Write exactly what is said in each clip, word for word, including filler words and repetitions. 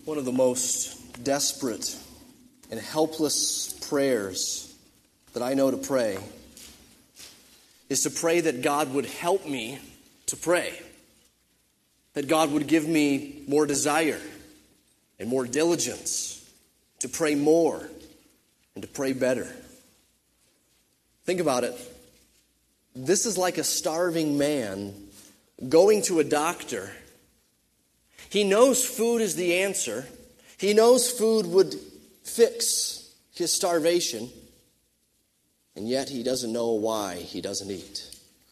One of the most desperate and helpless prayers that I know to pray is to pray that God would help me to pray. That God would give me more desire and more diligence to pray more and to pray better. Think about it. This is like a starving man going to a doctor. He knows food is the answer. He knows food would fix his starvation. And yet he doesn't know why he doesn't eat.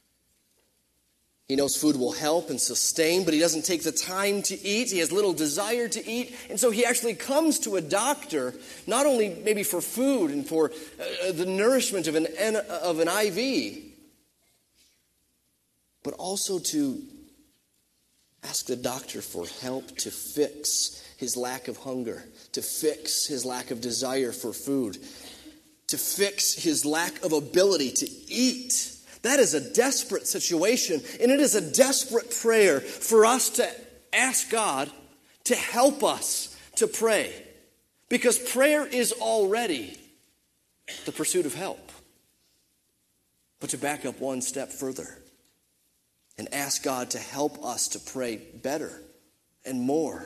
He knows food will help and sustain, but he doesn't take the time to eat. He has little desire to eat. And so he actually comes to a doctor, not only maybe for food and for uh, the nourishment of an, of an I V, but also to ask the doctor for help to fix his lack of hunger, to fix his lack of desire for food, to fix his lack of ability to eat. That is a desperate situation, and it is a desperate prayer for us to ask God to help us to pray. Because prayer is already the pursuit of help. But to back up one step further and ask God to help us to pray better and more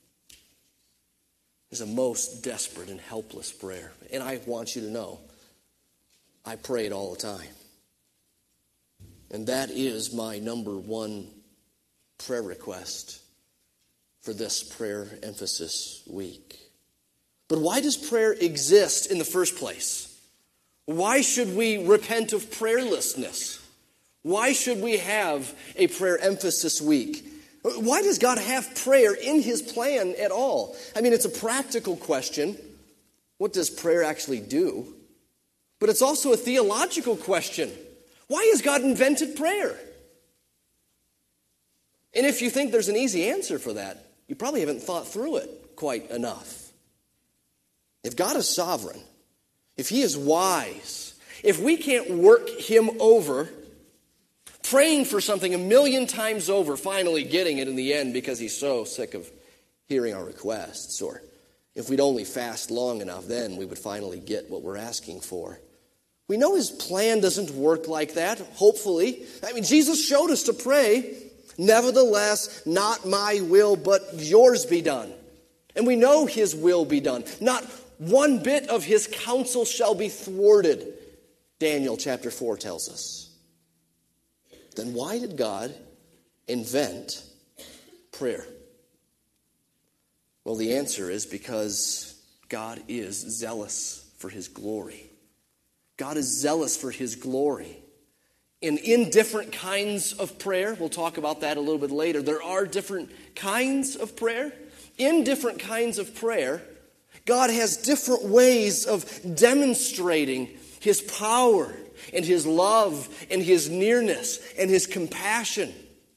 is a most desperate and helpless prayer. And I want you to know, I pray it all the time. And that is my number one prayer request for this prayer emphasis week. But why does prayer exist in the first place? Why should we repent of prayerlessness? Why should we have a prayer emphasis week? Why does God have prayer in his plan at all? I mean, it's a practical question. What does prayer actually do? But it's also a theological question. Why has God invented prayer? And if you think there's an easy answer for that, you probably haven't thought through it quite enough. If God is sovereign, if he is wise, if we can't work him over, praying for something a million times over, finally getting it in the end because he's so sick of hearing our requests, or if we'd only fast long enough, then we would finally get what we're asking for. We know his plan doesn't work like that, hopefully. I mean, Jesus showed us to pray, nevertheless, not my will, but yours be done. And we know his will be done. Not one bit of his counsel shall be thwarted, Daniel chapter four tells us. Then why did God invent prayer? Well, the answer is because God is zealous for his glory. God is zealous for his glory. And in different kinds of prayer, we'll talk about that a little bit later, there are different kinds of prayer. In different kinds of prayer, God has different ways of demonstrating his power and his love and his nearness and his compassion,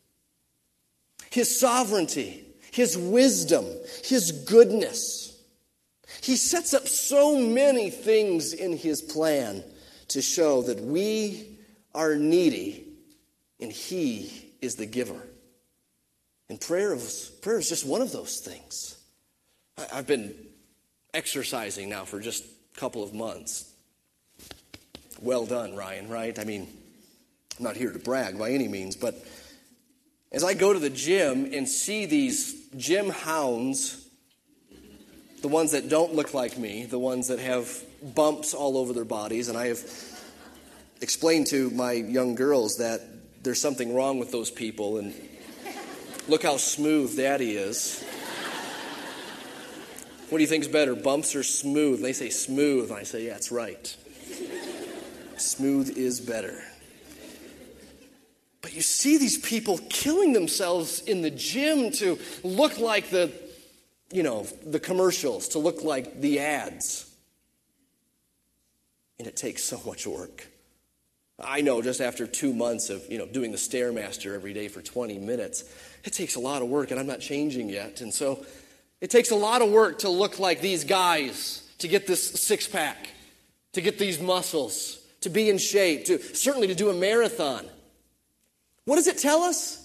his sovereignty, his wisdom, his goodness. He sets up so many things in his plan to show that we are needy and he is the giver. And prayer is, prayer is just one of those things. I've been exercising now for just a couple of months. Well done, Ryan, right? I mean, I'm not here to brag by any means, but as I go to the gym and see these gym hounds, the ones that don't look like me, the ones that have bumps all over their bodies, and I have explained to my young girls that there's something wrong with those people, and look how smooth Daddy is. What do you think's better, bumps or smooth? And they say smooth, and I say, yeah, that's right. Smooth is better. But you see these people killing themselves in the gym to look like the, you know, the commercials, to look like the ads. And it takes so much work. I know just after two months of, you know, doing the Stairmaster every day for twenty minutes, it takes a lot of work, and I'm not changing yet. And so it takes a lot of work to look like these guys, to get this six-pack, to get these muscles, to be in shape, to certainly to do a marathon. What does it tell us?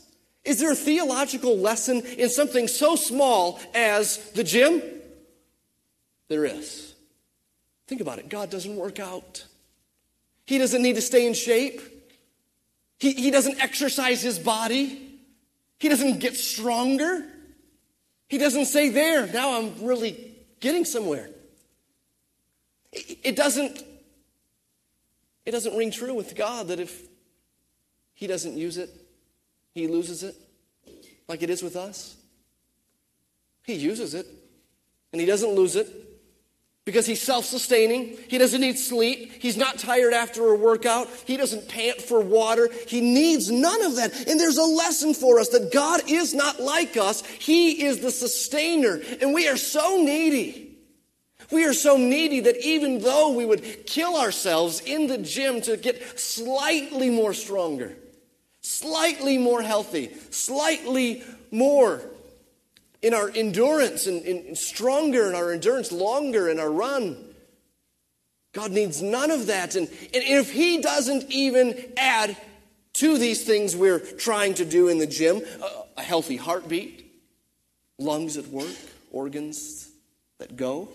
Is there a theological lesson in something so small as the gym? There is. Think about it. God doesn't work out. He doesn't need to stay in shape. He, he doesn't exercise his body. He doesn't get stronger. He doesn't say, there, now I'm really getting somewhere. It, it doesn't, it doesn't ring true with God that if he doesn't use it, he loses it, like it is with us. He uses it, and he doesn't lose it, because he's self-sustaining. He doesn't need sleep. He's not tired after a workout. He doesn't pant for water. He needs none of that. And there's a lesson for us that God is not like us. He is the sustainer, and we are so needy. We are so needy that even though we would kill ourselves in the gym to get slightly more stronger, slightly more healthy, slightly more in our endurance and, and stronger in our endurance, longer in our run. God needs none of that. And, and if he doesn't even add to these things we're trying to do in the gym, a, a healthy heartbeat, lungs at work, organs that go,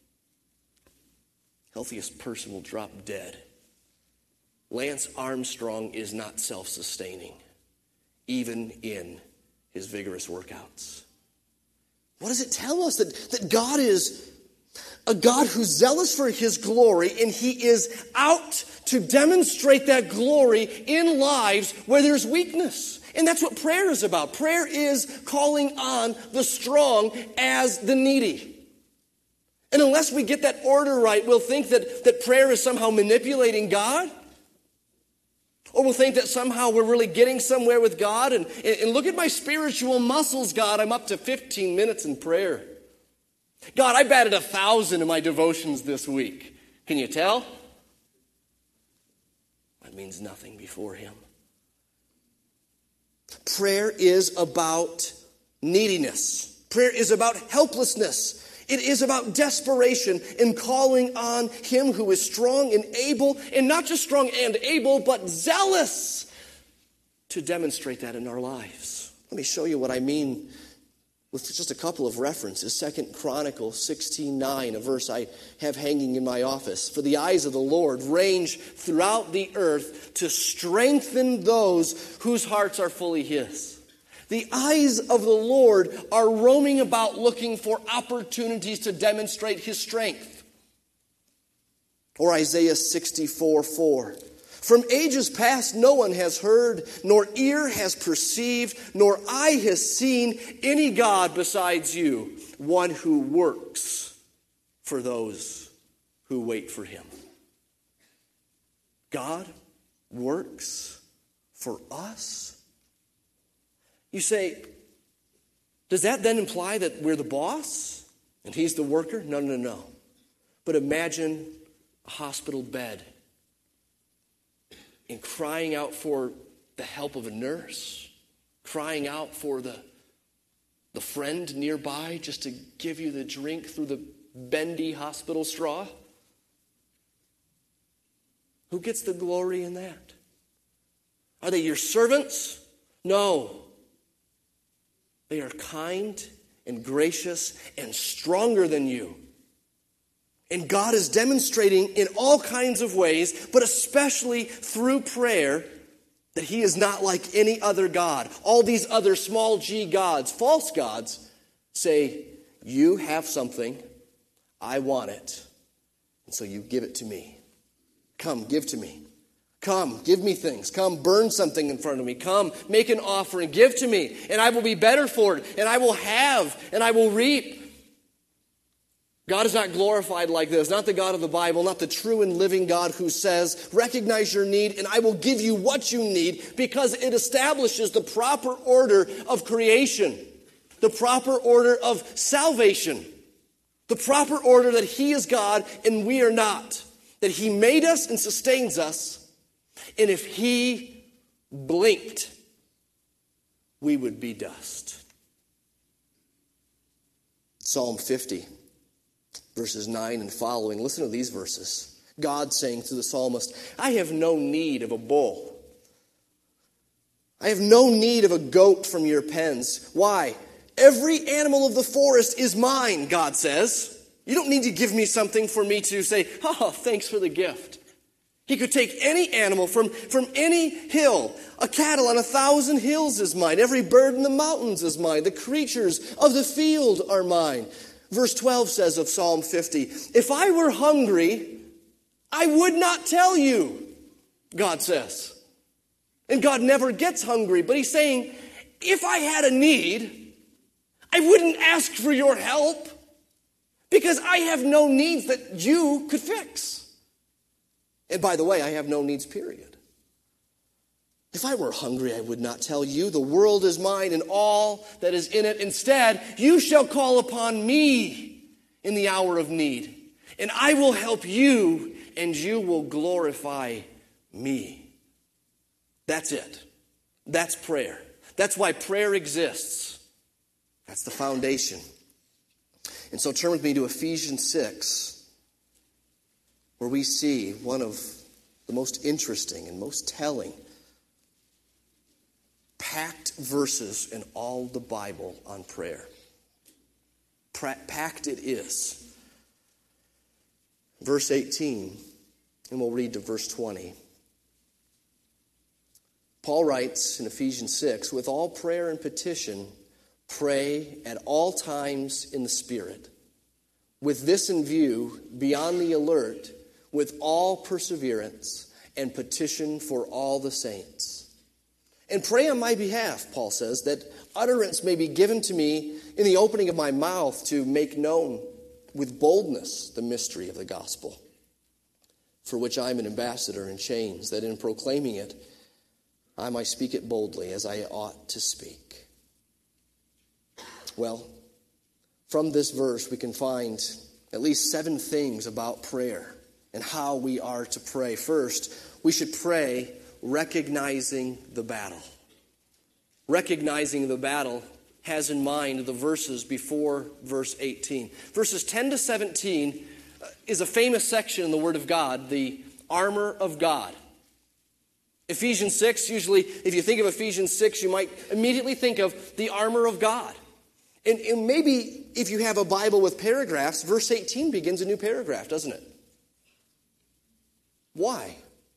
healthiest person will drop dead. Lance Armstrong is not self-sustaining, even in his vigorous workouts. What does it tell us? That, that God is a God who's zealous for his glory, and he is out to demonstrate that glory in lives where there's weakness. And that's what prayer is about. Prayer is calling on the strong as the needy. And unless we get that order right, we'll think that, that prayer is somehow manipulating God. Or we'll think that somehow we're really getting somewhere with God. And, and look at my spiritual muscles, God. I'm up to fifteen minutes in prayer. God, I batted a thousand in my devotions this week. Can you tell? That means nothing before him. Prayer is about neediness. Prayer is about helplessness. It is about desperation in calling on him who is strong and able, and not just strong and able, but zealous to demonstrate that in our lives. Let me show you what I mean with just a couple of references. Second Chronicles sixteen nine, a verse I have hanging in my office. For the eyes of the Lord range throughout the earth to strengthen those whose hearts are fully his. The eyes of the Lord are roaming about looking for opportunities to demonstrate his strength. Or Isaiah sixty-four four. From ages past no one has heard, nor ear has perceived, nor eye has seen any God besides you, one who works for those who wait for him. God works for us. You say, does that then imply that we're the boss and he's the worker? No, no, no. But imagine a hospital bed and crying out for the help of a nurse, crying out for the, the friend nearby just to give you the drink through the bendy hospital straw. Who gets the glory in that? Are they your servants? No. They are kind and gracious and stronger than you. And God is demonstrating in all kinds of ways, but especially through prayer, that he is not like any other God. All these other small g gods, false gods, say, you have something, I want it, and so you give it to me. Come, give to me. Come, give me things. Come, burn something in front of me. Come, make an offering. Give to me, and I will be better for it, and I will have, and I will reap. God is not glorified like this. Not the God of the Bible, not the true and living God who says, recognize your need, and I will give you what you need, because it establishes the proper order of creation, the proper order of salvation, the proper order that he is God and we are not, that he made us and sustains us. And if he blinked, we would be dust. Psalm fifty, verses nine and following. Listen to these verses. God saying to the psalmist, I have no need of a bull. I have no need of a goat from your pens. Why? Every animal of the forest is mine, God says. You don't need to give me something for me to say, oh, thanks for the gift. He could take any animal from, from any hill. A cattle on a thousand hills is mine. Every bird in the mountains is mine. The creatures of the field are mine. Verse twelve says of Psalm fifty, if I were hungry, I would not tell you, God says. And God never gets hungry, but he's saying, if I had a need, I wouldn't ask for your help because I have no needs that you could fix. And by the way, I have no needs, period. If I were hungry, I would not tell you. The world is mine and all that is in it. Instead, you shall call upon me in the hour of need, and I will help you, and you will glorify me. That's it. That's prayer. That's why prayer exists. That's the foundation. And so turn with me to Ephesians six, where we see one of the most interesting and most telling packed verses in all the Bible on prayer. Packed it is. Verse eighteen, and we'll read to verse twenty. Paul writes in Ephesians six, with all prayer and petition, pray at all times in the Spirit. With this in view, be on the alert with all perseverance and petition for all the saints. And pray on my behalf, Paul says, that utterance may be given to me in the opening of my mouth to make known with boldness the mystery of the gospel, for which I am an ambassador in chains, that in proclaiming it, I might speak it boldly as I ought to speak. Well, from this verse we can find at least seven things about prayer and how we are to pray. First, we should pray recognizing the battle. Recognizing the battle has in mind the verses before verse eighteen. Verses ten to seventeen is a famous section in the Word of God, the armor of God. Ephesians six, usually, if you think of Ephesians six, you might immediately think of the armor of God. And, and maybe if you have a Bible with paragraphs, verse eighteen begins a new paragraph, doesn't it? Why?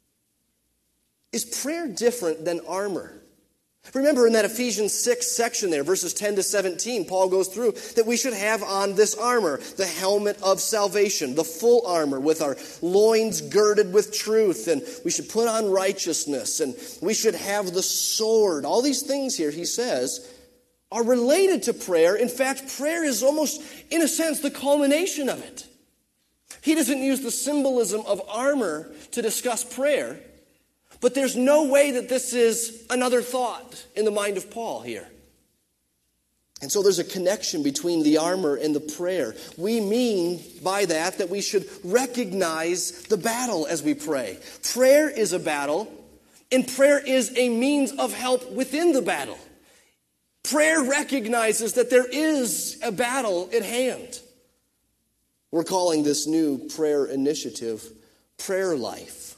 Is prayer different than armor? Remember in that Ephesians six section there, verses ten to seventeen, Paul goes through that we should have on this armor, the helmet of salvation, the full armor with our loins girded with truth, and we should put on righteousness, and we should have the sword. All these things here, he says, are related to prayer. In fact, prayer is almost, in a sense, the culmination of it. He doesn't use the symbolism of armor to discuss prayer, but there's no way that this is another thought in the mind of Paul here. And so there's a connection between the armor and the prayer. We mean by that that we should recognize the battle as we pray. Prayer is a battle, and prayer is a means of help within the battle. Prayer recognizes that there is a battle at hand. We're calling this new prayer initiative Prayer Life.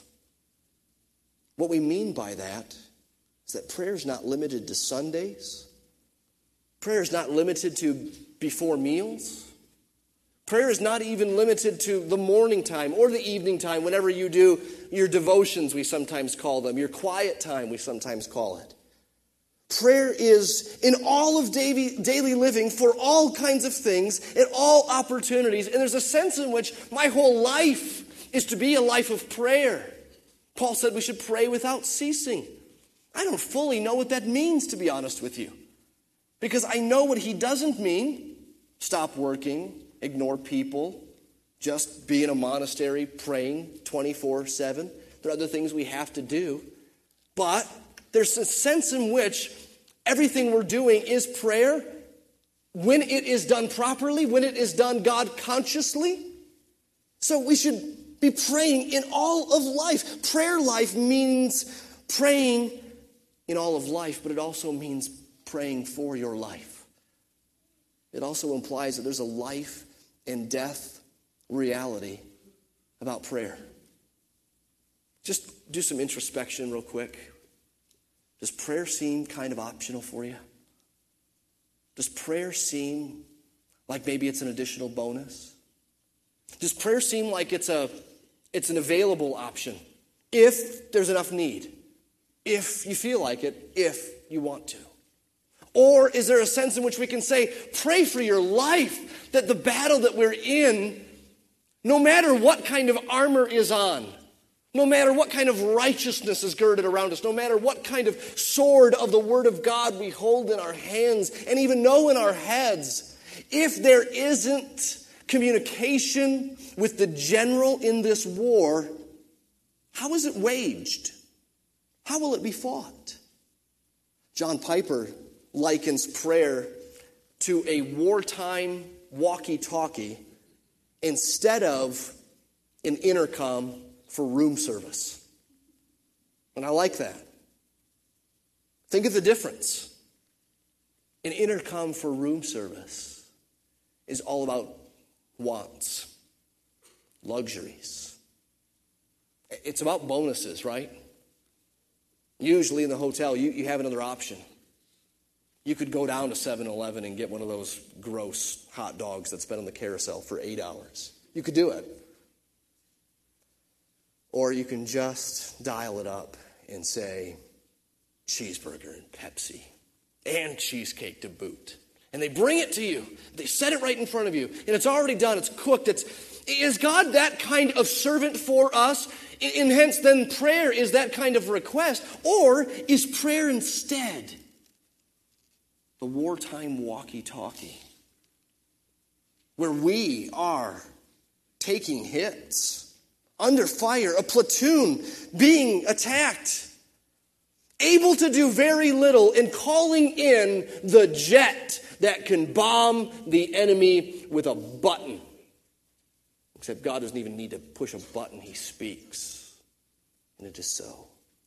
What we mean by that is that prayer is not limited to Sundays. Prayer is not limited to before meals. Prayer is not even limited to the morning time or the evening time, whenever you do your devotions, we sometimes call them, your quiet time, we sometimes call it. Prayer is in all of daily, daily living for all kinds of things, at all opportunities. And there's a sense in which my whole life is to be a life of prayer. Paul said we should pray without ceasing. I don't fully know what that means, to be honest with you. Because I know what he doesn't mean. Stop working, ignore people, just be in a monastery praying twenty-four seven. There are other things we have to do. But there's a sense in which everything we're doing is prayer when it is done properly, when it is done God consciously. So we should be praying in all of life. Prayer life means praying in all of life, but it also means praying for your life. It also implies that there's a life and death reality about prayer. Just do some introspection real quick. Does prayer seem kind of optional for you? Does prayer seem like maybe it's an additional bonus? Does prayer seem like it's a it's an available option if there's enough need, if you feel like it, if you want to? Or is there a sense in which we can say, pray for your life, that the battle that we're in, no matter what kind of armor is on, no matter what kind of righteousness is girded around us, no matter what kind of sword of the Word of God we hold in our hands and even know in our heads, if there isn't communication with the general in this war, how is it waged? How will it be fought? John Piper likens prayer to a wartime walkie-talkie instead of an intercom for room service. And I like that. Think of the difference. An intercom for room service is all about wants, luxuries. It's about bonuses, right? Usually in the hotel, you, you have another option. You could go down to seven eleven and get one of those gross hot dogs that's been on the carousel for eight hours. You could do it. Or you can just dial it up and say, cheeseburger and Pepsi and cheesecake to boot. And they bring it to you. They set it right in front of you. And it's already done. It's cooked. It's, is God that kind of servant for us? And hence then prayer is that kind of request. Or is prayer instead the wartime walkie-talkie, where we are taking hits, under fire, a platoon being attacked, able to do very little and calling in the jet that can bomb the enemy with a button. Except God doesn't even need to push a button. He speaks. And it is so.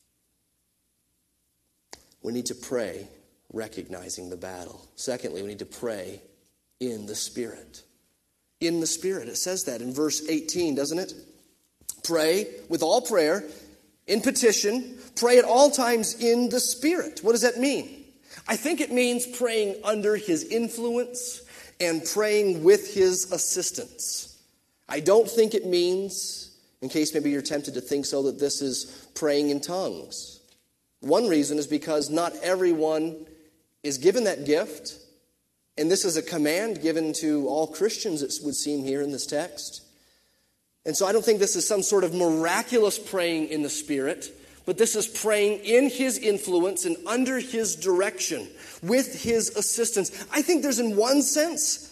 We need to pray recognizing the battle. Secondly, we need to pray in the Spirit. In the Spirit. It says that in verse eighteen, doesn't it? Pray with all prayer, in petition, pray at all times in the Spirit. What does that mean? I think it means praying under His influence and praying with His assistance. I don't think it means, in case maybe you're tempted to think so, that this is praying in tongues. One reason is because not everyone is given that gift, and this is a command given to all Christians, it would seem here in this text. And so I don't think this is some sort of miraculous praying in the Spirit, but this is praying in His influence and under His direction, with His assistance. I think there's, in one sense,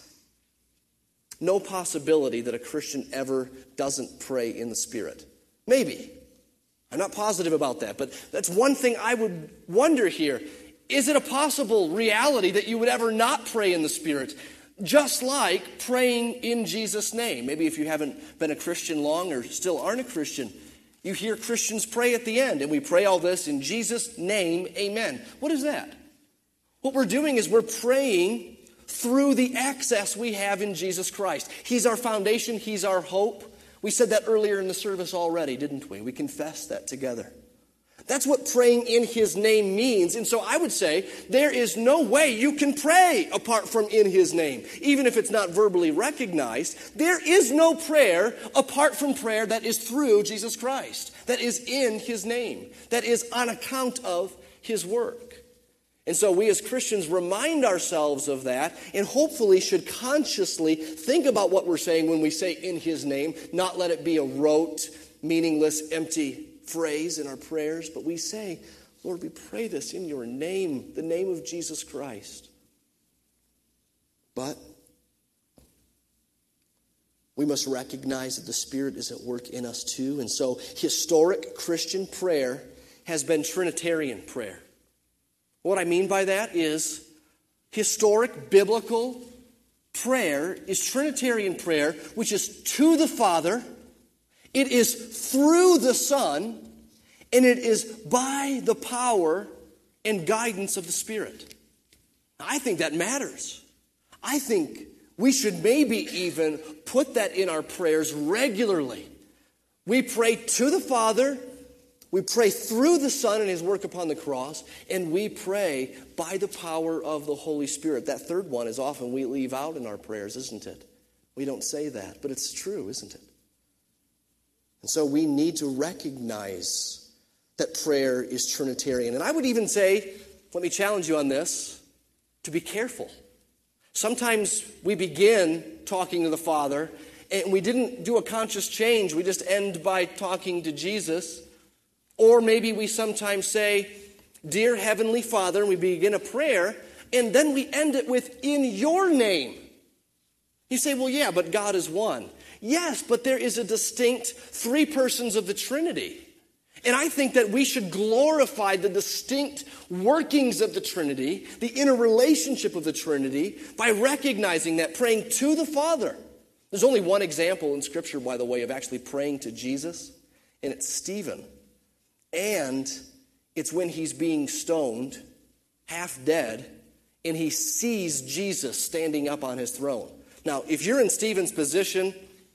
no possibility that a Christian ever doesn't pray in the Spirit. Maybe. I'm not positive about that, but that's one thing I would wonder here. Is it a possible reality that you would ever not pray in the Spirit? Just like praying in Jesus' name. Maybe if you haven't been a Christian long or still aren't a Christian, you hear Christians pray at the end, and we pray all this in Jesus' name, amen. What is that? What we're doing is we're praying through the access we have in Jesus Christ. He's our foundation. He's our hope. We said that earlier in the service already, didn't we? We confessed that together. That's what praying in His name means. And so I would say there is no way you can pray apart from in His name. Even if it's not verbally recognized, there is no prayer apart from prayer that is through Jesus Christ, that is in His name, that is on account of His work. And so we as Christians remind ourselves of that and hopefully should consciously think about what we're saying when we say in His name, not let it be a rote, meaningless, empty phrase in our prayers, but we say, Lord, we pray this in your name, the name of Jesus Christ. But we must recognize that the Spirit is at work in us too. And so historic Christian prayer has been Trinitarian prayer. What I mean by that is historic biblical prayer is Trinitarian prayer, which is to the Father, it is through the Son, and it is by the power and guidance of the Spirit. I think that matters. I think we should maybe even put that in our prayers regularly. We pray to the Father We pray through the Son and his work upon the cross, and we pray by the power of the Holy Spirit. That third one is often we leave out in our prayers, isn't it? We don't say that, but it's true, isn't it? And so we need to recognize that prayer is Trinitarian. And I would even say, let me challenge you on this, to be careful. Sometimes we begin talking to the Father, and we didn't do a conscious change. We just end by talking to Jesus. Or maybe we sometimes say, Dear Heavenly Father, and we begin a prayer, and then we end it with, in your name. You say, well, yeah, but God is one. Yes, but there is a distinct three persons of the Trinity. And I think that we should glorify the distinct workings of the Trinity, the interrelationship of the Trinity, by recognizing that, praying to the Father. There's only one example in Scripture, by the way, of actually praying to Jesus, and it's Stephen. And it's when he's being stoned, half dead, and he sees Jesus standing up on his throne. Now, if you're in Stephen's position,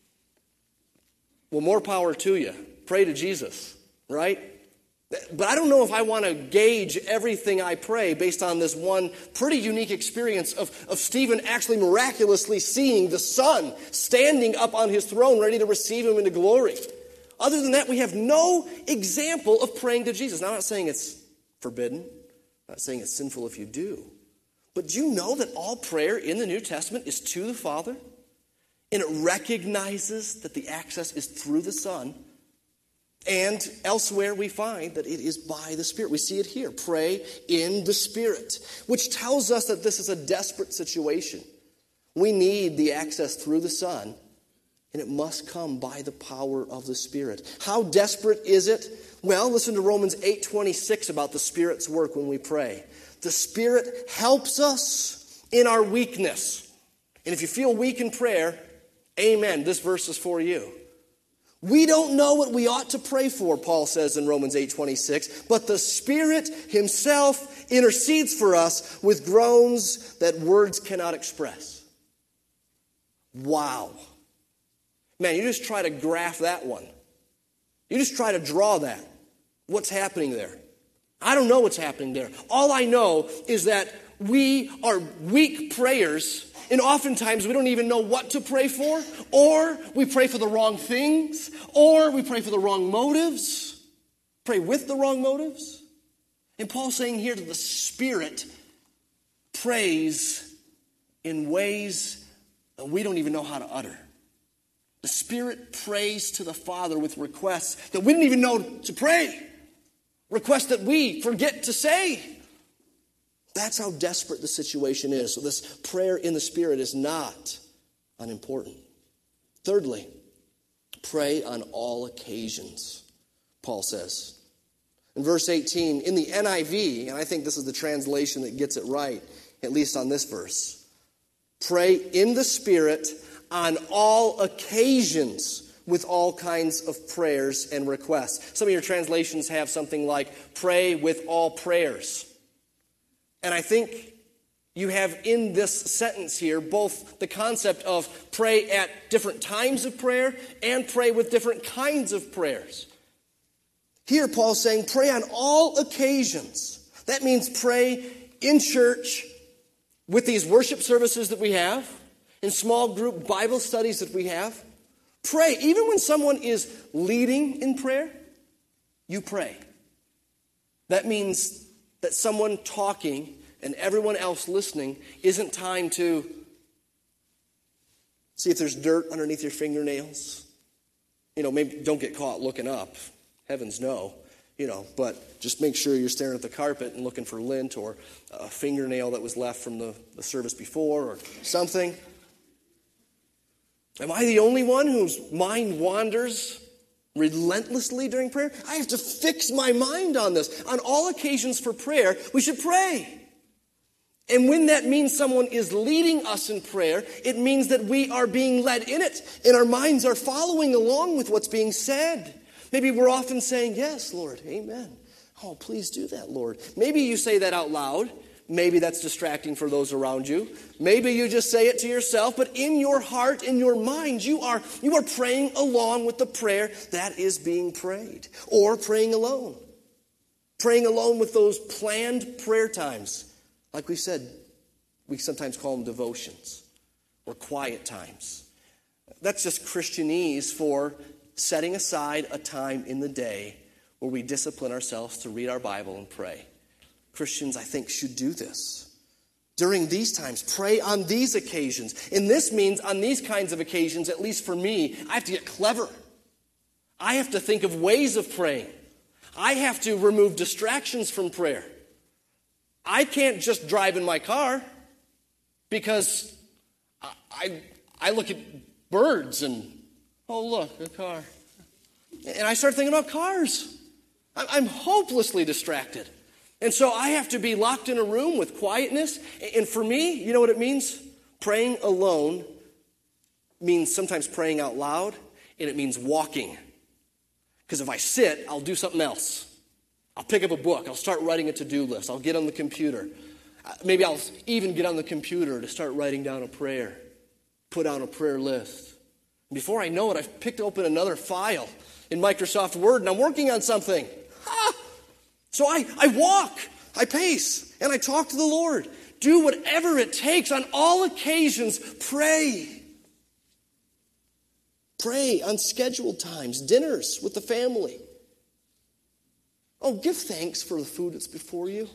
well, more power to you. Pray to Jesus, right? But I don't know if I want to gauge everything I pray based on this one pretty unique experience of, of Stephen actually miraculously seeing the Son standing up on his throne, ready to receive him into glory. Other than that, we have no example of praying to Jesus. Now, I'm not saying it's forbidden. I'm not saying it's sinful if you do. But do you know that all prayer in the New Testament is to the Father? And it recognizes that the access is through the Son. And elsewhere we find that it is by the Spirit. We see it here. Pray in the Spirit. Which tells us that this is a desperate situation. We need the access through the Son. And it must come by the power of the Spirit. How desperate is it? Well, listen to Romans eight twenty-six about the Spirit's work when we pray. The Spirit helps us in our weakness. And if you feel weak in prayer, amen, this verse is for you. We don't know what we ought to pray for, Paul says in Romans eight twenty-six, but the Spirit himself intercedes for us with groans that words cannot express. Wow. Man, you just try to graph that one. You just try to draw that. What's happening there? I don't know what's happening there. All I know is that we are weak prayers, and oftentimes we don't even know what to pray for, or we pray for the wrong things, or we pray for the wrong motives, pray with the wrong motives. And Paul's saying here that the Spirit prays in ways that we don't even know how to utter. The Spirit prays to the Father with requests that we didn't even know to pray. Requests that we forget to say. That's how desperate the situation is. So this prayer in the Spirit is not unimportant. Thirdly, pray on all occasions, Paul says. In verse eighteen, in the N I V, and I think this is the translation that gets it right, at least on this verse, pray in the Spirit on all occasions with all kinds of prayers and requests. Some of your translations have something like, pray with all prayers. And I think you have in this sentence here both the concept of pray at different times of prayer and pray with different kinds of prayers. Here Paul's saying pray on all occasions. That means pray in church with these worship services that we have, in small group Bible studies that we have. Pray. Even when someone is leading in prayer, you pray. That means that someone talking and everyone else listening isn't time to see if there's dirt underneath your fingernails. You know, maybe don't get caught looking up. Heavens no. You know, but just make sure you're staring at the carpet and looking for lint or a fingernail that was left from the, the service before or something. Am I the only one whose mind wanders relentlessly during prayer? I have to fix my mind on this. On all occasions for prayer, we should pray. And when that means someone is leading us in prayer, it means that we are being led in it, and our minds are following along with what's being said. Maybe we're often saying, yes, Lord, amen. Oh, please do that, Lord. Maybe you say that out loud. Maybe that's distracting for those around you. Maybe you just say it to yourself, but in your heart, in your mind, you are, you are praying along with the prayer that is being prayed. Or praying alone. Praying alone with those planned prayer times. Like we said, we sometimes call them devotions or quiet times. That's just Christianese for setting aside a time in the day where we discipline ourselves to read our Bible and pray. Christians, I think, should do this. During these times, pray on these occasions. And this means on these kinds of occasions, at least for me, I have to get clever. I have to think of ways of praying. I have to remove distractions from prayer. I can't just drive in my car because I, I, I look at birds and, oh, look, a car. And I start thinking about cars. I'm hopelessly distracted. And so I have to be locked in a room with quietness. And for me, you know what it means? Praying alone means sometimes praying out loud, and it means walking. Because if I sit, I'll do something else. I'll pick up a book. I'll start writing a to-do list. I'll get on the computer. Maybe I'll even get on the computer to start writing down a prayer. Put on a prayer list. Before I know it, I've picked open another file in Microsoft Word, and I'm working on something. Ah! So I, I walk, I pace, and I talk to the Lord. Do whatever it takes. On all occasions, pray. Pray on scheduled times, dinners with the family. Oh, give thanks for the food that's before you.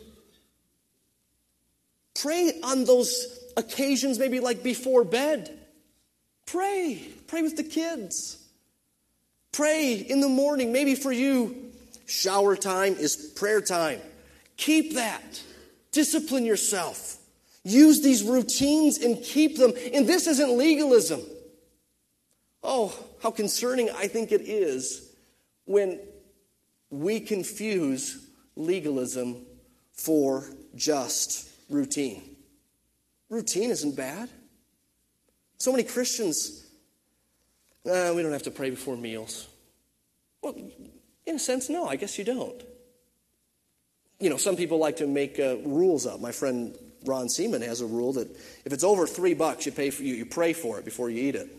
Pray on those occasions, maybe like before bed. Pray. Pray with the kids. Pray in the morning. Maybe for you, shower time is prayer time. Keep that. Discipline yourself. Use these routines and keep them. And this isn't legalism. Oh, how concerning I think it is when we confuse legalism for just routine. Routine isn't bad. So many Christians, uh, we don't have to pray before meals. Well, in a sense, no, I guess you don't. You know, some people like to make uh, rules up. My friend Ron Seaman has a rule that if it's over three bucks, you pay for you, you pray for it before you eat it.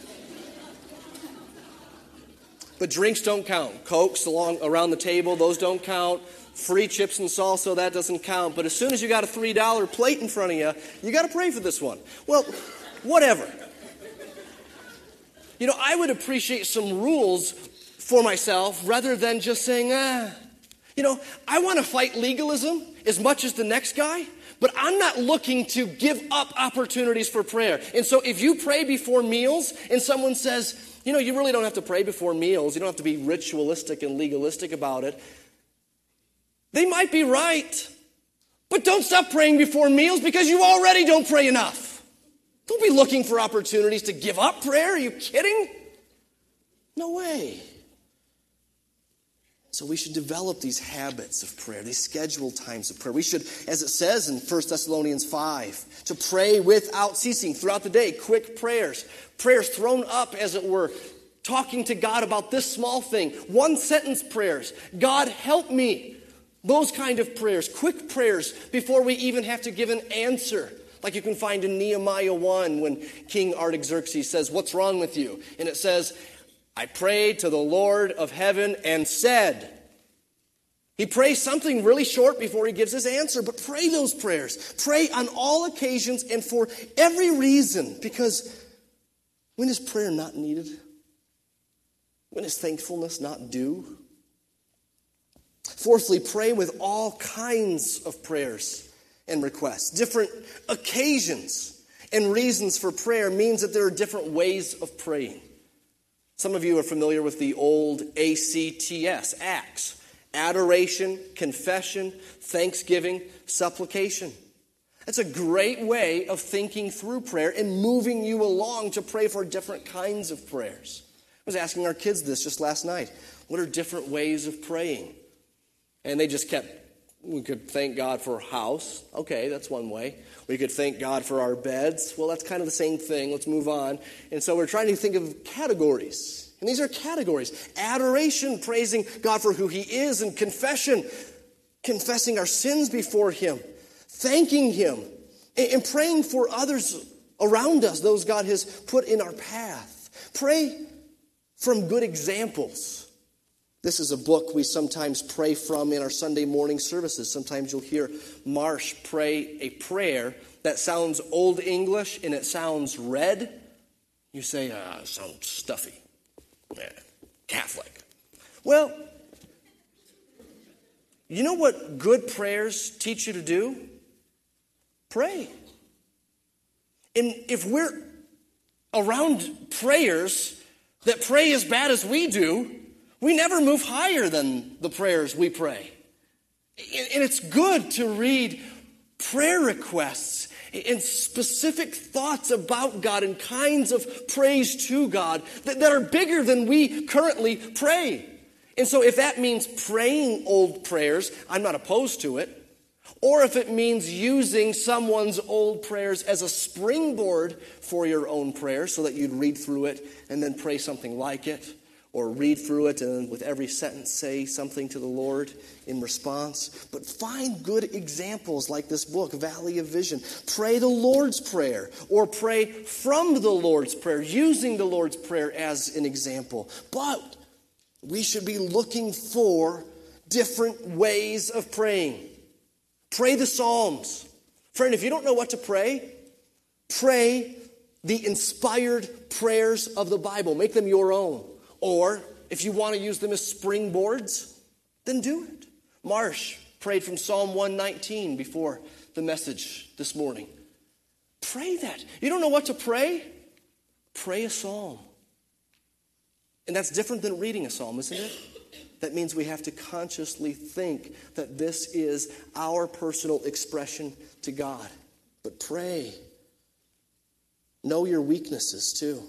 But drinks don't count. Cokes along around the table, those don't count. Free chips and salsa, that doesn't count. But as soon as you got a three dollar plate in front of you, you got to pray for this one. Well, whatever. You know, I would appreciate some rules for myself rather than just saying, ah. You know, I want to fight legalism as much as the next guy, but I'm not looking to give up opportunities for prayer. And so if you pray before meals and someone says, you know, you really don't have to pray before meals. You don't have to be ritualistic and legalistic about it. They might be right. But don't stop praying before meals because you already don't pray enough. Don't be looking for opportunities to give up prayer. Are you kidding? No way. So we should develop these habits of prayer, these scheduled times of prayer. We should, as it says in First Thessalonians five, to pray without ceasing throughout the day, quick prayers. Prayers thrown up, as it were, talking to God about this small thing. One-sentence prayers. God, help me. Those kind of prayers, quick prayers before we even have to give an answer. Like you can find in Nehemiah one when King Artaxerxes says, what's wrong with you? And it says, I prayed to the Lord of heaven and said. He prays something really short before he gives his answer, but pray those prayers. Pray on all occasions and for every reason, because when is prayer not needed? When is thankfulness not due? Fourthly, pray with all kinds of prayers and requests. Different occasions and reasons for prayer means that there are different ways of praying. Some of you are familiar with the old A C T S, ACTS. Adoration, confession, thanksgiving, supplication. That's a great way of thinking through prayer and moving you along to pray for different kinds of prayers. I was asking our kids this just last night. What are different ways of praying? And they just kept, we could thank God for a house. Okay, that's one way. We could thank God for our beds. Well, that's kind of the same thing. Let's move on. And so we're trying to think of categories. And these are categories. Adoration, praising God for who he is, and confession, confessing our sins before him. thanking him, and praying for others around us, those God has put in our path. Pray from good examples. This is a book we sometimes pray from in our Sunday morning services. Sometimes you'll hear Marsh pray a prayer that sounds Old English and it sounds red. You say, ah, it sounds stuffy. Yeah, Catholic. Well, you know what good prayers teach you to do? Pray. And if we're around prayers that pray as bad as we do, we never move higher than the prayers we pray. And it's good to read prayer requests and specific thoughts about God and kinds of praise to God that, that are bigger than we currently pray. And so if that means praying old prayers, I'm not opposed to it. Or if it means using someone's old prayers as a springboard for your own prayer so that you'd read through it and then pray something like it. Or read through it and with every sentence say something to the Lord in response. But find good examples like this book, Valley of Vision. Pray the Lord's Prayer or pray from the Lord's Prayer, using the Lord's Prayer as an example. But we should be looking for different ways of praying. Pray the Psalms. Friend, if you don't know what to pray, pray the inspired prayers of the Bible. Make them your own. Or, if you want to use them as springboards, then do it. Marsh prayed from Psalm one nineteen before the message this morning. Pray that. You don't know what to pray? Pray a psalm. And that's different than reading a psalm, isn't it? That means we have to consciously think that this is our personal expression to God. But pray. Know your weaknesses, too.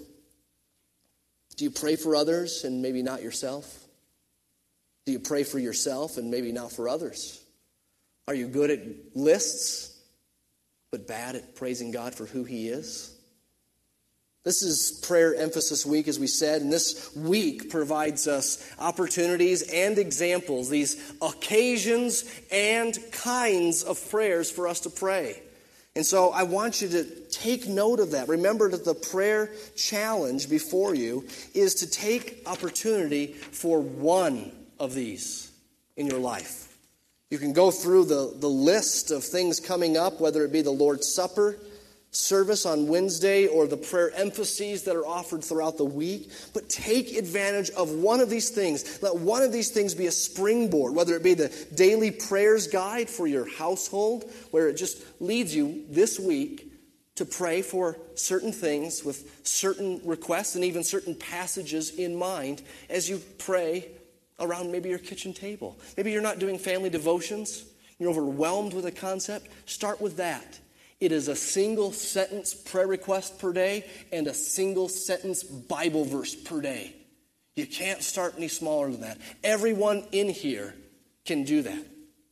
Do you pray for others and maybe not yourself? Do you pray for yourself and maybe not for others? Are you good at lists, but bad at praising God for who He is? This is Prayer Emphasis Week, as we said, and this week provides us opportunities and examples, these occasions and kinds of prayers for us to pray. And so I want you to take note of that. Remember that the prayer challenge before you is to take opportunity for one of these in your life. You can go through the, the list of things coming up, whether it be the Lord's Supper service on Wednesday or the prayer emphases that are offered throughout the week. But take advantage of one of these things. Let one of these things be a springboard, whether it be the daily prayers guide for your household, where it just leads you this week to pray for certain things with certain requests and even certain passages in mind as you pray around maybe your kitchen table. Maybe you're not doing family devotions. You're overwhelmed with a concept. Start with that. It is a single sentence prayer request per day and a single sentence Bible verse per day. You can't start any smaller than that. Everyone in here can do that.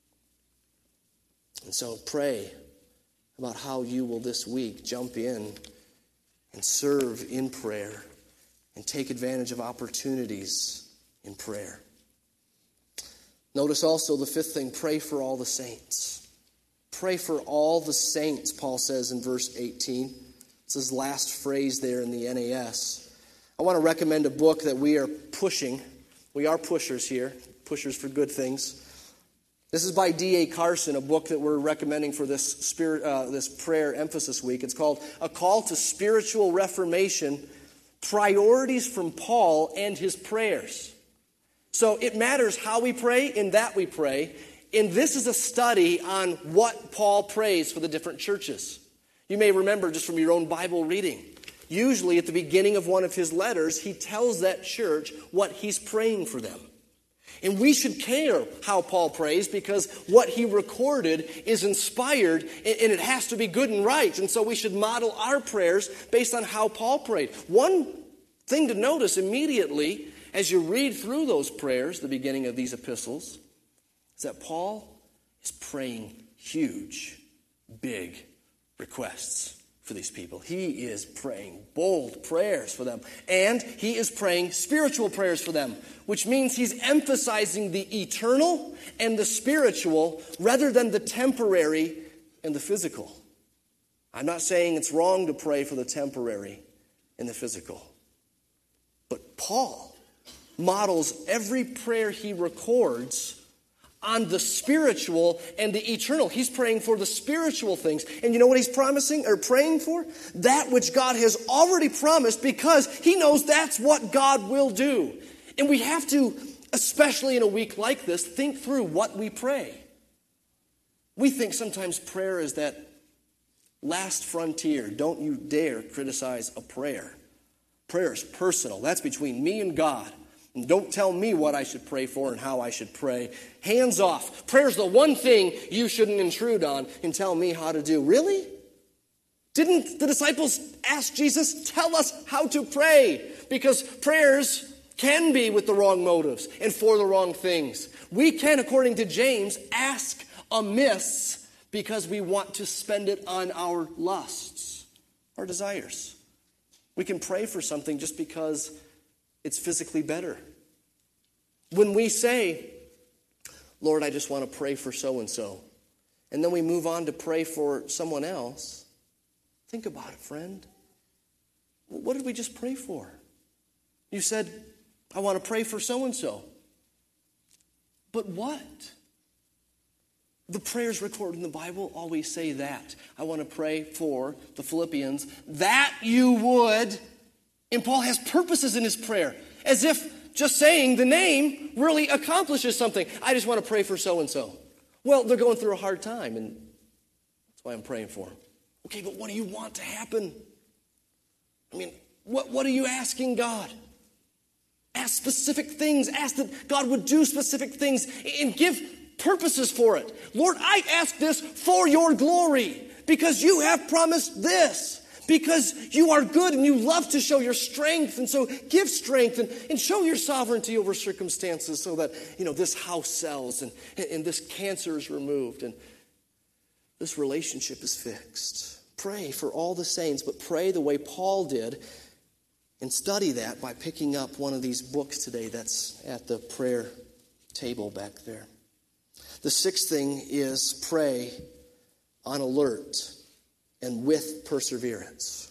And so pray about how you will this week jump in and serve in prayer and take advantage of opportunities in prayer. Notice also the fifth thing, pray for all the saints. Pray for all the saints, Paul says in verse eighteen. It's his last phrase there in the N A S. I want to recommend a book that we are pushing. We are pushers here, pushers for good things. This is by D A Carson, a book that we're recommending for this spirit, uh, this prayer emphasis week. It's called A Call to Spiritual Reformation, Priorities from Paul and His Prayers. So it matters how we pray, in that we pray. And this is a study on what Paul prays for the different churches. You may remember just from your own Bible reading. Usually at the beginning of one of his letters, he tells that church what he's praying for them. And we should care how Paul prays because what he recorded is inspired and it has to be good and right. And so we should model our prayers based on how Paul prayed. One thing to notice immediately as you read through those prayers, the beginning of these epistles, is that Paul is praying huge, big requests for these people. He is praying bold prayers for them. And he is praying spiritual prayers for them, which means he's emphasizing the eternal and the spiritual rather than the temporary and the physical. I'm not saying it's wrong to pray for the temporary and the physical. But Paul models every prayer he records on the spiritual and the eternal. He's praying for the spiritual things. And you know what he's promising or praying for? That which God has already promised, because he knows that's what God will do. And we have to, especially in a week like this, think through what we pray. We think sometimes prayer is that last frontier. Don't you dare criticize a prayer. Prayer is personal. That's between me and God. And don't tell me what I should pray for and how I should pray. Hands off. Prayer's the one thing you shouldn't intrude on and tell me how to do. Really? Didn't the disciples ask Jesus, tell us how to pray? Because prayers can be with the wrong motives and for the wrong things. We can, according to James, ask amiss because we want to spend it on our lusts, our desires. We can pray for something just because it's physically better. When we say, Lord, I just want to pray for so-and-so, and then we move on to pray for someone else, think about it, friend. What did we just pray for? You said, I want to pray for so-and-so. But what? The prayers recorded in the Bible always say that. I want to pray for the Philippians, that you would. And Paul has purposes in his prayer, as if just saying the name really accomplishes something. I just want to pray for so-and-so. Well, they're going through a hard time, and that's why I'm praying for them. Okay, but what do you want to happen? I mean, what, what are you asking God? Ask specific things. Ask that God would do specific things and give purposes for it. Lord, I ask this for your glory because you have promised this. Because you are good and you love to show your strength. And so give strength and, and show your sovereignty over circumstances so that, you know, this house sells and, and this cancer is removed and this relationship is fixed. Pray for all the saints, but pray the way Paul did, and study that by picking up one of these books today that's at the prayer table back there. The sixth thing is pray on alert and with perseverance.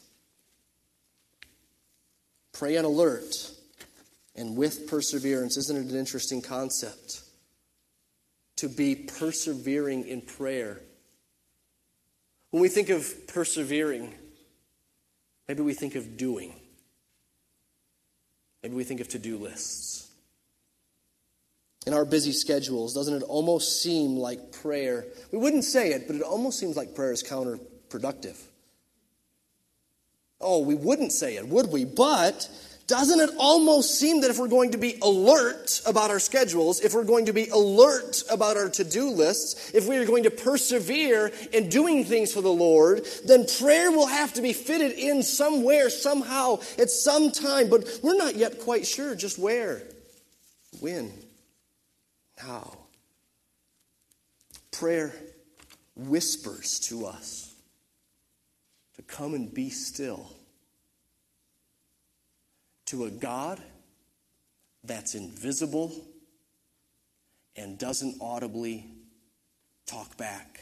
Pray on alert and with perseverance. Isn't it an interesting concept? To be persevering in prayer. When we think of persevering, maybe we think of doing. Maybe we think of to-do lists. In our busy schedules, doesn't it almost seem like prayer, we wouldn't say it, but it almost seems like prayer is counterproductive. Oh, we wouldn't say it, would we? But doesn't it almost seem that if we're going to be alert about our schedules, if we're going to be alert about our to-do lists, if we are going to persevere in doing things for the Lord, then prayer will have to be fitted in somewhere, somehow, at some time. But we're not yet quite sure just where, when, how. Prayer whispers to us to come and be still to a God that's invisible and doesn't audibly talk back.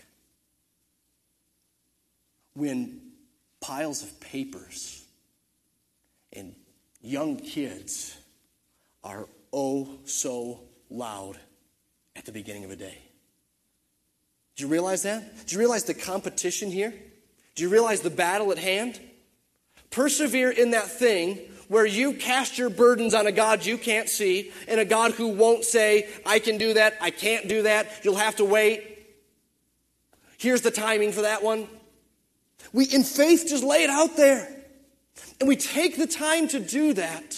When piles of papers and young kids are oh so loud at the beginning of a day. Do you realize that? Do you realize the competition here? Do you realize the battle at hand? Persevere in that thing where you cast your burdens on a God you can't see and a God who won't say, I can do that, I can't do that, you'll have to wait. Here's the timing for that one. We, in faith, just lay it out there. And we take the time to do that,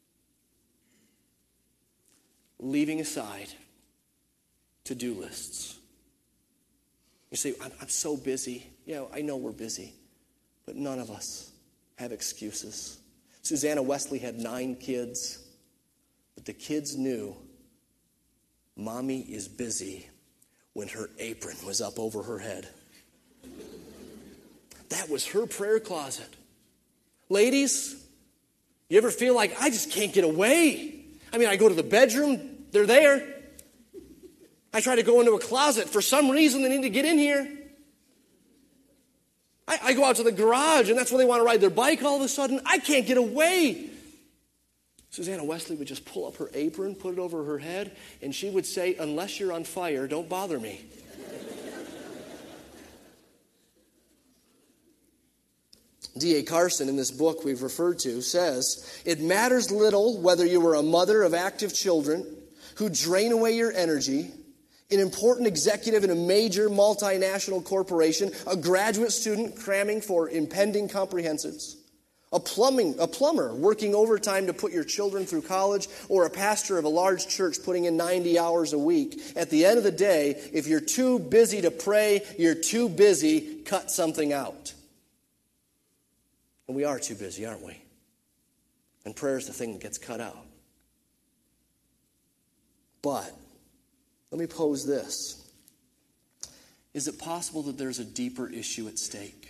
leaving aside to-do lists. You say, I'm, I'm so busy. Yeah, I know we're busy, but none of us have excuses. Susanna Wesley had nine kids, but the kids knew Mommy is busy when her apron was up over her head. That was her prayer closet. Ladies, you ever feel like, I just can't get away? I mean, I go to the bedroom, they're there. I try to go into a closet. For some reason, they need to get in here. I, I go out to the garage, and that's where they want to ride their bike all of a sudden. I can't get away. Susanna Wesley would just pull up her apron, put it over her head, and she would say, unless you're on fire, don't bother me. D A Carson, in this book we've referred to, says, it matters little whether you were a mother of active children who drain away your energy, an important executive in a major multinational corporation, a graduate student cramming for impending comprehensives, a plumbing, a plumber working overtime to put your children through college, or a pastor of a large church putting in ninety hours a week. At the end of the day, if you're too busy to pray, you're too busy, cut something out. And we are too busy, aren't we? And prayer is the thing that gets cut out. But let me pose this. Is it possible that there's a deeper issue at stake?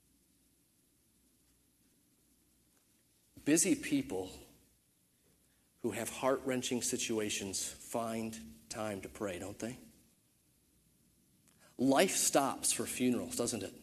Busy people who have heart-wrenching situations find time to pray, don't they? Life stops for funerals, doesn't it?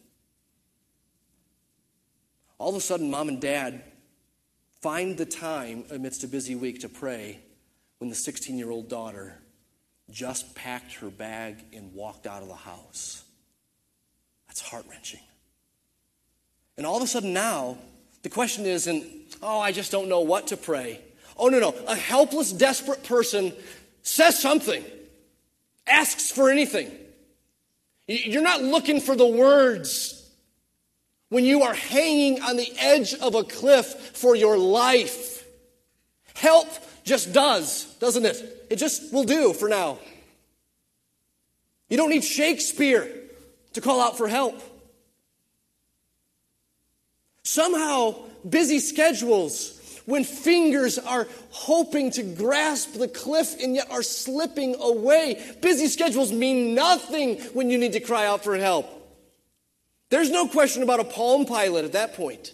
All of a sudden, mom and dad find the time amidst a busy week to pray when the sixteen-year-old daughter just packed her bag and walked out of the house. That's heart-wrenching. And all of a sudden now, the question isn't, oh, I just don't know what to pray. Oh, no, no. A helpless, desperate person says something, asks for anything. You're not looking for the words when you are hanging on the edge of a cliff for your life. Help just does, doesn't it? It just will do for now. You don't need Shakespeare to call out for help. Somehow, busy schedules, when fingers are hoping to grasp the cliff and yet are slipping away, busy schedules mean nothing when you need to cry out for help. There's no question about a Palm Pilot at that point.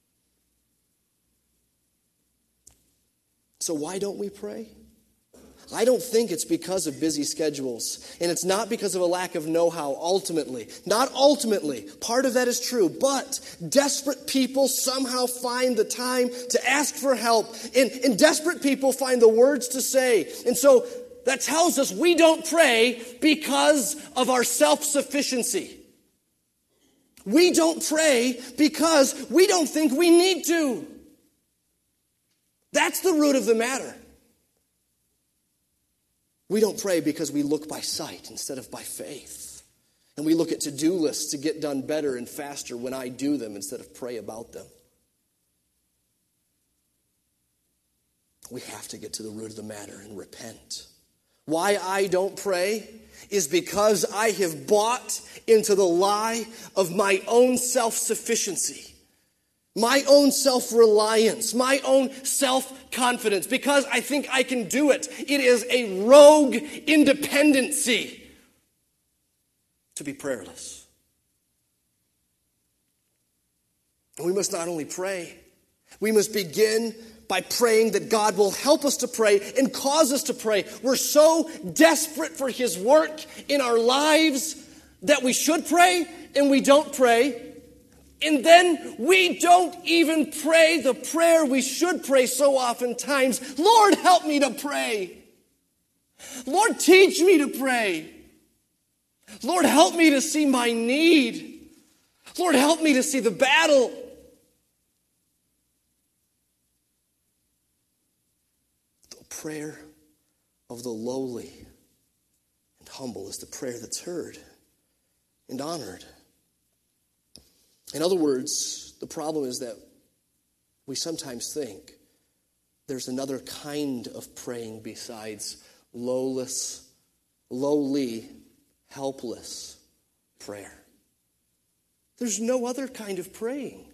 So why don't we pray? I don't think it's because of busy schedules, and it's not because of a lack of know-how ultimately. Not ultimately. Part of that is true, but desperate people somehow find the time to ask for help, and, and desperate people find the words to say. And so that tells us we don't pray because of our self-sufficiency. We don't pray because we don't think we need to. That's the root of the matter. We don't pray because we look by sight instead of by faith. And we look at to-do lists to get done better and faster when I do them instead of pray about them. We have to get to the root of the matter and repent. Why I don't pray is because I have bought into the lie of my own self-sufficiency, my own self-reliance, my own self-confidence, because I think I can do it. It is a rogue independency to be prayerless. And we must not only pray, we must begin by praying that God will help us to pray and cause us to pray. We're so desperate for His work in our lives that we should pray and we don't pray. And then we don't even pray the prayer we should pray so oftentimes. Lord, help me to pray. Lord, teach me to pray. Lord, help me to see my need. Lord, help me to see the battle. The prayer of the lowly and humble is the prayer that's heard and honored. In other words, the problem is that we sometimes think there's another kind of praying besides lowless, lowly, helpless prayer. There's no other kind of praying.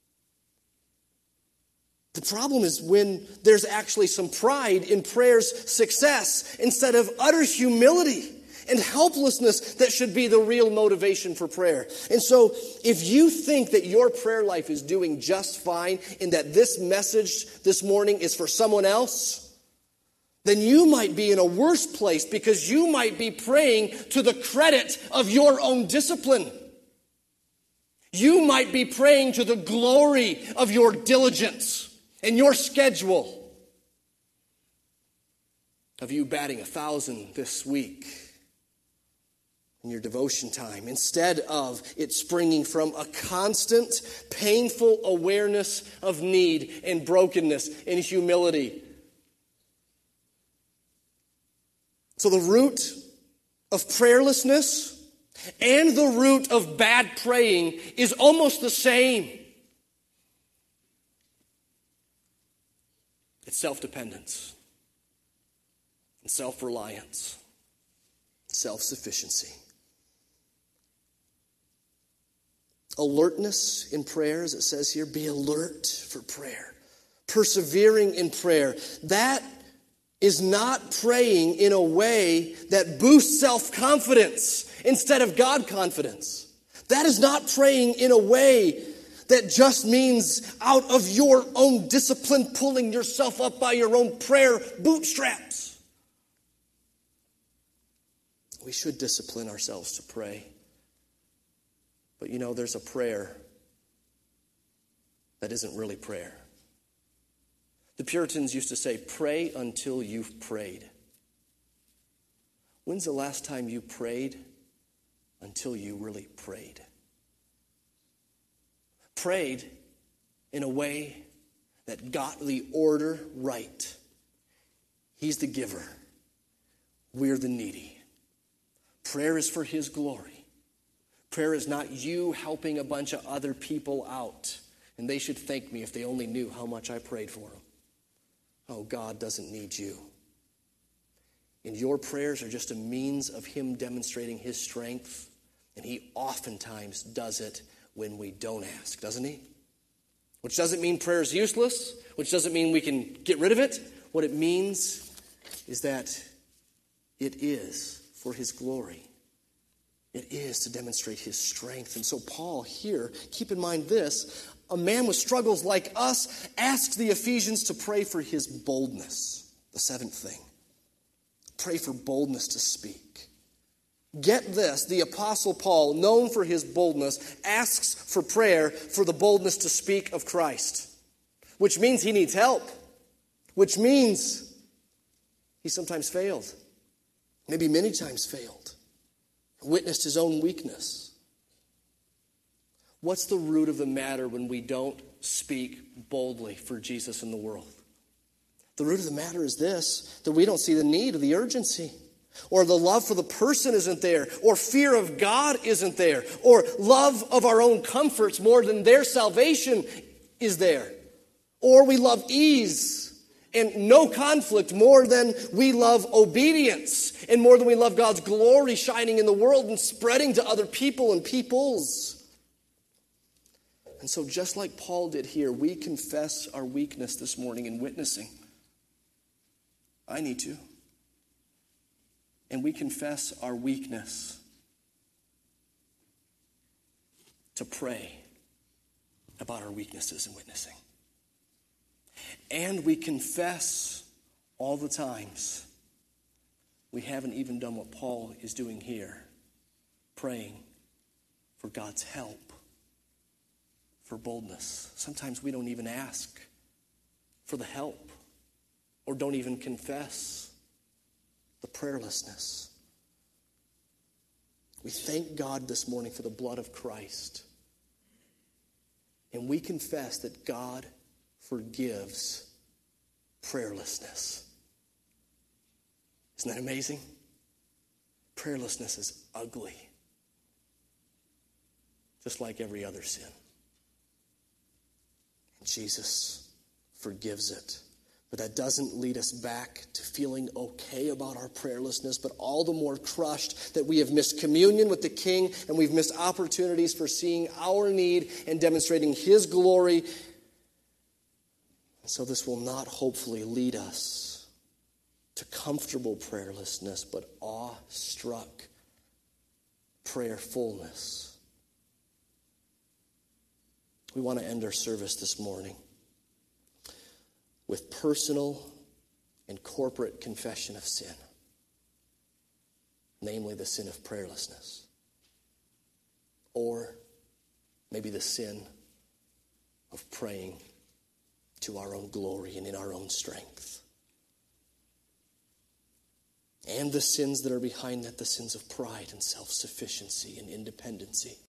The problem is when there's actually some pride in prayer's success instead of utter humility and helplessness that should be the real motivation for prayer. And so if you think that your prayer life is doing just fine and that this message this morning is for someone else, then you might be in a worse place because you might be praying to the credit of your own discipline. You might be praying to the glory of your diligence and your schedule, of you batting a thousand this week in your devotion time, instead of it springing from a constant, painful awareness of need and brokenness and humility. So the root of prayerlessness and the root of bad praying is almost the same. It's self-dependence and self-reliance, self-sufficiency. Alertness in prayer, as it says here, be alert for prayer. Persevering in prayer. That is not praying in a way that boosts self-confidence instead of God-confidence. That is not praying in a way that just means out of your own discipline, pulling yourself up by your own prayer bootstraps. We should discipline ourselves to pray. But you know, there's a prayer that isn't really prayer. The Puritans used to say, pray until you've prayed. When's the last time you prayed until you really prayed? Prayed in a way that got the order right. He's the giver. We're the needy. Prayer is for His glory. Prayer is not you helping a bunch of other people out. And they should thank me if they only knew how much I prayed for them. Oh, God doesn't need you. And your prayers are just a means of Him demonstrating His strength. And He oftentimes does it when we don't ask, doesn't He? Which doesn't mean prayer is useless. Which doesn't mean we can get rid of it. What it means is that it is for His glory. It is to demonstrate His strength. And so Paul here, keep in mind this, a man with struggles like us asks the Ephesians to pray for his boldness. The seventh thing. Pray for boldness to speak. Get this, the Apostle Paul, known for his boldness, asks for prayer for the boldness to speak of Christ. Which means he needs help. Which means he sometimes failed. Maybe many times failed. Witnessed his own weakness. What's the root of the matter when we don't speak boldly for Jesus in the world? The root of the matter is this, that we don't see the need or the urgency, or the love for the person isn't there, or fear of God isn't there, or love of our own comforts more than their salvation is there, or we love ease and no conflict more than we love obedience and more than we love God's glory shining in the world and spreading to other people and peoples. And so just like Paul did here, we confess our weakness this morning in witnessing. I need to. And we confess our weakness to pray about our weaknesses in witnessing. And we confess all the times we haven't even done what Paul is doing here, praying for God's help, for boldness. Sometimes we don't even ask for the help or don't even confess the prayerlessness. We thank God this morning for the blood of Christ. And we confess that God forgives prayerlessness. Isn't that amazing? Prayerlessness is ugly, just like every other sin. And Jesus forgives it. But that doesn't lead us back to feeling okay about our prayerlessness, but all the more crushed that we have missed communion with the King and we've missed opportunities for seeing our need and demonstrating His glory. So this will not hopefully lead us to comfortable prayerlessness, but awe-struck prayerfulness. We want to end our service this morning with personal and corporate confession of sin, namely the sin of prayerlessness. Or Maybe the sin of praying to our own glory and in our own strength. And the sins that are behind that, the sins of pride and self-sufficiency and independency.